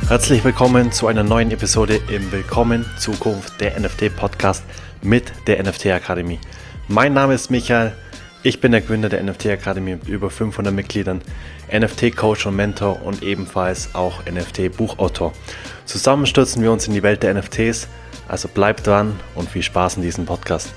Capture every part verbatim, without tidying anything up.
Herzlich willkommen zu einer neuen Episode im Willkommen Zukunft der N F T Podcast mit der N F T Akademie. Mein Name ist Michael, ich bin der Gründer der N F T Akademie mit über fünfhundert Mitgliedern, N F T Coach und Mentor und ebenfalls auch N F T Buchautor. Zusammen stürzen wir uns in die Welt der N F Ts, also bleibt dran und viel Spaß in diesem Podcast.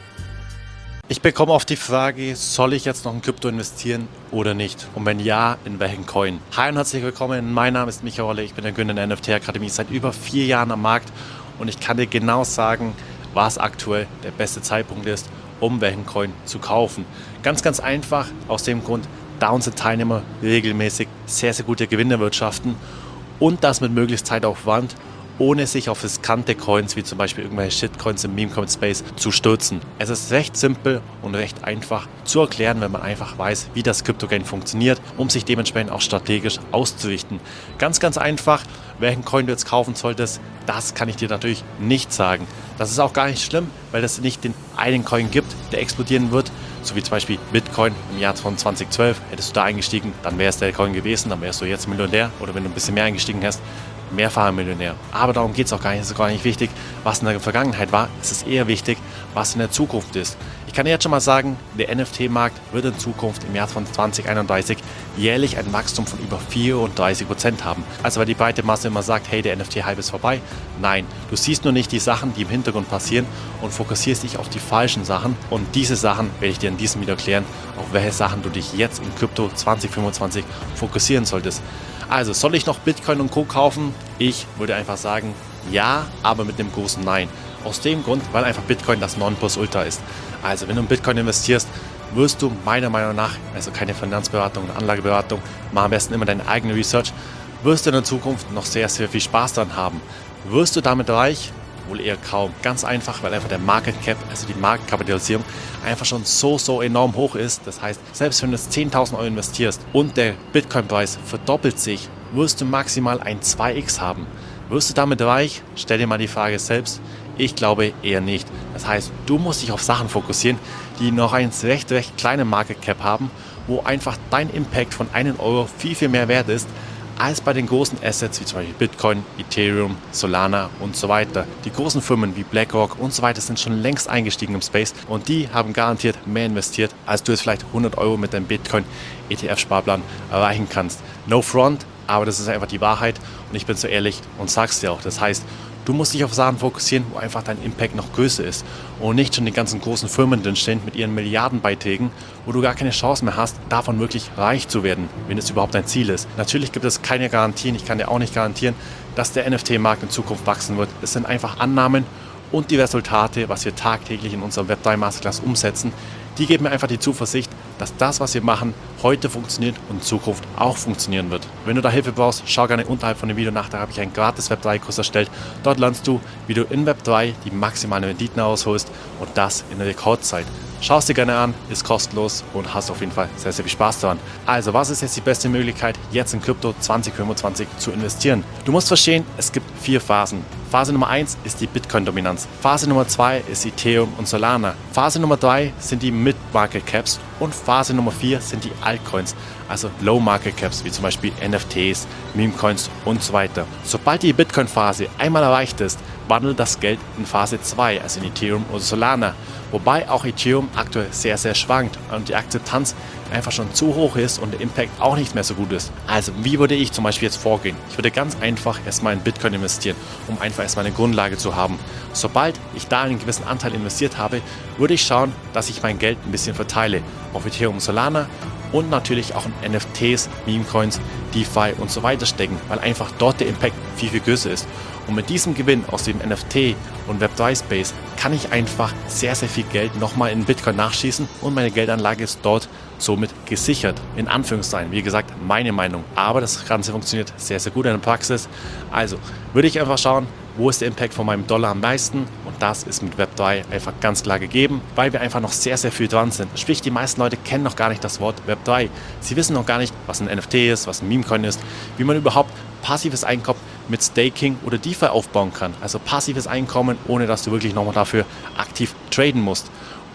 Ich bekomme oft die Frage, soll ich jetzt noch in Krypto investieren oder nicht? Und wenn ja, in welchen Coin? Hi und herzlich willkommen, mein Name ist Michael Rolle, ich bin der Gründer der N F T Akademie, seit über vier Jahren am Markt und ich kann dir genau sagen, was aktuell der beste Zeitpunkt ist, um welchen Coin zu kaufen. Ganz, ganz einfach aus dem Grund, da unsere Teilnehmer regelmäßig sehr, sehr gute Gewinne erwirtschaften und das mit möglichst Zeitaufwand, ohne sich auf riskante Coins, wie zum Beispiel irgendwelche Shitcoins im Meme-Coin-Space, zu stürzen. Es ist recht simpel und recht einfach zu erklären, wenn man einfach weiß, wie das Crypto-Game funktioniert, um sich dementsprechend auch strategisch auszurichten. Ganz, ganz einfach, welchen Coin du jetzt kaufen solltest, das kann ich dir natürlich nicht sagen. Das ist auch gar nicht schlimm, weil es nicht den einen Coin gibt, der explodieren wird, so wie zum Beispiel Bitcoin im Jahr von zweitausendzwölf. Hättest du da eingestiegen, dann wäre es der Coin gewesen, dann wärst du jetzt Millionär, oder wenn du ein bisschen mehr eingestiegen hast, mehrfacher Millionär. Aber darum geht es auch gar nicht. Es ist gar nicht wichtig, was in der Vergangenheit war. Es ist eher wichtig, was in der Zukunft ist. Ich kann dir jetzt schon mal sagen, der N F T-Markt wird in Zukunft im Jahr von zwanzig einunddreißig jährlich ein Wachstum von über vierunddreißig Prozent haben. Also weil die breite Masse immer sagt, hey, der N F T-Hype ist vorbei. Nein, du siehst nur nicht die Sachen, die im Hintergrund passieren und fokussierst dich auf die falschen Sachen. Und diese Sachen werde ich dir in diesem Video erklären, auf welche Sachen du dich jetzt in Krypto zwanzig fünfundzwanzig fokussieren solltest. Also, soll ich noch Bitcoin und Co. kaufen? Ich würde einfach sagen, ja, aber mit einem großen Nein. Aus dem Grund, weil einfach Bitcoin das Nonplusultra ist. Also, wenn du in Bitcoin investierst, wirst du meiner Meinung nach, also keine Finanzberatung und Anlageberatung, mach am besten immer deine eigene Research, wirst du in der Zukunft noch sehr, sehr viel Spaß daran haben. Wirst du damit reich? Wohl eher kaum. Ganz einfach, weil einfach der Market Cap, also die Marktkapitalisierung, einfach schon so, so enorm hoch ist. Das heißt, selbst wenn du jetzt zehntausend Euro investierst und der Bitcoin-Preis verdoppelt sich, wirst du maximal ein zwei x haben. Wirst du damit reich? Stell dir mal die Frage selbst. Ich glaube eher nicht. Das heißt, du musst dich auf Sachen fokussieren, die noch einen recht, recht kleinen Market Cap haben, wo einfach dein Impact von einem Euro viel, viel mehr wert ist, als bei den großen Assets wie zum Beispiel Bitcoin, Ethereum, Solana und so weiter. Die großen Firmen wie BlackRock und so weiter sind schon längst eingestiegen im Space und die haben garantiert mehr investiert, als du jetzt vielleicht hundert Euro mit deinem Bitcoin-E T F-Sparplan erreichen kannst. No front, aber das ist einfach die Wahrheit und ich bin so ehrlich und sag's dir auch. Das heißt, du musst dich auf Sachen fokussieren, wo einfach dein Impact noch größer ist und nicht schon die ganzen großen Firmen drin stehen mit ihren Milliardenbeiträgen, wo du gar keine Chance mehr hast, davon wirklich reich zu werden, wenn es überhaupt dein Ziel ist. Natürlich gibt es keine Garantien, ich kann dir auch nicht garantieren, dass der N F T-Markt in Zukunft wachsen wird. Es sind einfach Annahmen und die Resultate, was wir tagtäglich in unserem Web drei Masterclass umsetzen, die geben mir einfach die Zuversicht, dass das, was wir machen, heute funktioniert und in Zukunft auch funktionieren wird. Wenn du da Hilfe brauchst, schau gerne unterhalb von dem Video nach, da habe ich einen gratis Web drei Kurs erstellt. Dort lernst du, wie du in Web drei die maximalen Renditen ausholst und das in Rekordzeit. Schau es dir gerne an, ist kostenlos und hast auf jeden Fall sehr, sehr viel Spaß daran. Also, was ist jetzt die beste Möglichkeit, jetzt in Krypto zwanzig fünfundzwanzig zu investieren? Du musst verstehen, es gibt vier Phasen. Phase Nummer eins ist die Bitcoin-Dominanz. Phase Nummer zwei ist Ethereum und Solana. Phase Nummer drei sind die Mid-Market-Caps und Phase Nummer vier sind die Altcoins, also Low-Market-Caps, wie zum Beispiel N F Ts, Meme-Coins und so weiter. Sobald die Bitcoin-Phase einmal erreicht ist, wandelt das Geld in Phase zwei, also in Ethereum oder Solana. Wobei auch Ethereum aktuell sehr, sehr schwankt und die Akzeptanz einfach schon zu hoch ist und der Impact auch nicht mehr so gut ist. Also wie würde ich zum Beispiel jetzt vorgehen? Ich würde ganz einfach erstmal in Bitcoin investieren, um einfach erstmal eine Grundlage zu haben. Sobald ich da einen gewissen Anteil investiert habe, würde ich schauen, dass ich mein Geld ein bisschen verteile auf Ethereum, Solana und natürlich auch in N F Ts, Meme-Coins, DeFi und so weiter stecken, weil einfach dort der Impact viel, viel größer ist. Und mit diesem Gewinn aus dem N F T und Web drei Space kann ich einfach sehr, sehr viel Geld nochmal in Bitcoin nachschießen und meine Geldanlage ist dort somit gesichert. In Anführungszeichen, wie gesagt, meine Meinung. Aber das Ganze funktioniert sehr, sehr gut in der Praxis. Also würde ich einfach schauen, wo ist der Impact von meinem Dollar am meisten? Und das ist mit Web drei einfach ganz klar gegeben, weil wir einfach noch sehr, sehr viel dran sind. Sprich, die meisten Leute kennen noch gar nicht das Wort Web drei. Sie wissen noch gar nicht, was ein N F T ist, was ein Meme-Coin ist, wie man überhaupt passives Einkommen mit Staking oder DeFi aufbauen kann. Also passives Einkommen, ohne dass du wirklich nochmal dafür aktiv traden musst.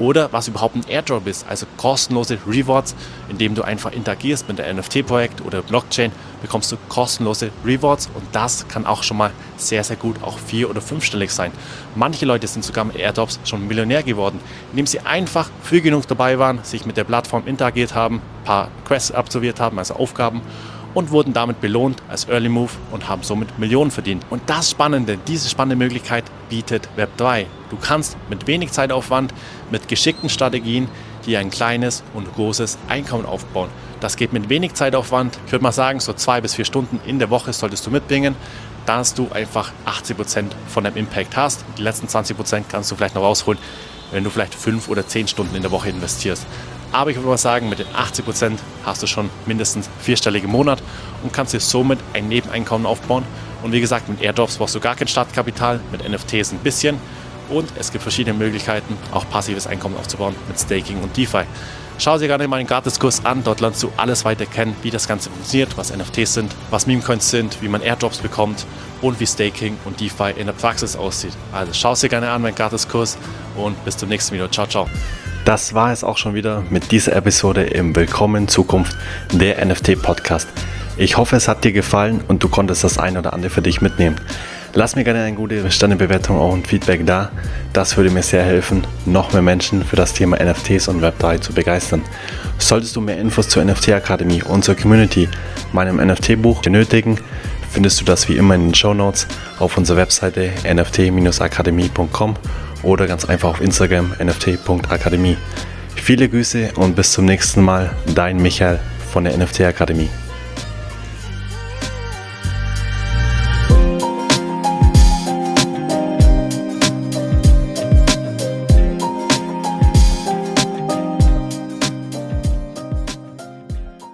oder was überhaupt ein Airdrop ist, also kostenlose Rewards, indem du einfach interagierst mit der N F T-Projekt oder Blockchain, bekommst du kostenlose Rewards und das kann auch schon mal sehr, sehr gut auch vier- oder fünfstellig sein. Manche Leute sind sogar mit Airdrops schon Millionär geworden, indem sie einfach früh genug dabei waren, sich mit der Plattform interagiert haben, ein paar Quests absolviert haben, also Aufgaben, und wurden damit belohnt als Early Move und haben somit Millionen verdient. Und das Spannende, diese spannende Möglichkeit bietet Web drei. Du kannst mit wenig Zeitaufwand, mit geschickten Strategien dir ein kleines und großes Einkommen aufbauen. Das geht mit wenig Zeitaufwand. Ich würde mal sagen, so zwei bis vier Stunden in der Woche solltest du mitbringen, dass du einfach achtzig Prozent von deinem Impact hast. Die letzten zwanzig Prozent kannst du vielleicht noch rausholen, wenn du vielleicht fünf oder zehn Stunden in der Woche investierst. Aber ich würde mal sagen, mit den achtzig Prozent hast du schon mindestens vierstellige im Monat und kannst dir somit ein Nebeneinkommen aufbauen. Und wie gesagt, mit Airdrops brauchst du gar kein Startkapital, mit N F Ts ein bisschen. Und es gibt verschiedene Möglichkeiten, auch passives Einkommen aufzubauen mit Staking und DeFi. Schau dir gerne mal den Gratiskurs an, dort lernst du alles weiter kennen, wie das Ganze funktioniert, was N F Ts sind, was Meme-Coins sind, wie man Airdrops bekommt und wie Staking und DeFi in der Praxis aussieht. Also schau es dir gerne an, mein Gratiskurs, und bis zum nächsten Video. Ciao, ciao. Das war es auch schon wieder mit dieser Episode im Willkommen in Zukunft, der N F T Podcast. Ich hoffe, es hat dir gefallen und du konntest das ein oder andere für dich mitnehmen. Lass mir gerne eine gute Sternebewertung und Feedback da. Das würde mir sehr helfen, noch mehr Menschen für das Thema N F Ts und Web drei zu begeistern. Solltest du mehr Infos zur N F T Akademie, unserer Community, meinem N F T-Buch benötigen, findest du das wie immer in den Shownotes auf unserer Webseite n f t dash akademie punkt com oder ganz einfach auf Instagram n f t punkt akademie. Viele Grüße und bis zum nächsten Mal, dein Michael von der N F T Akademie.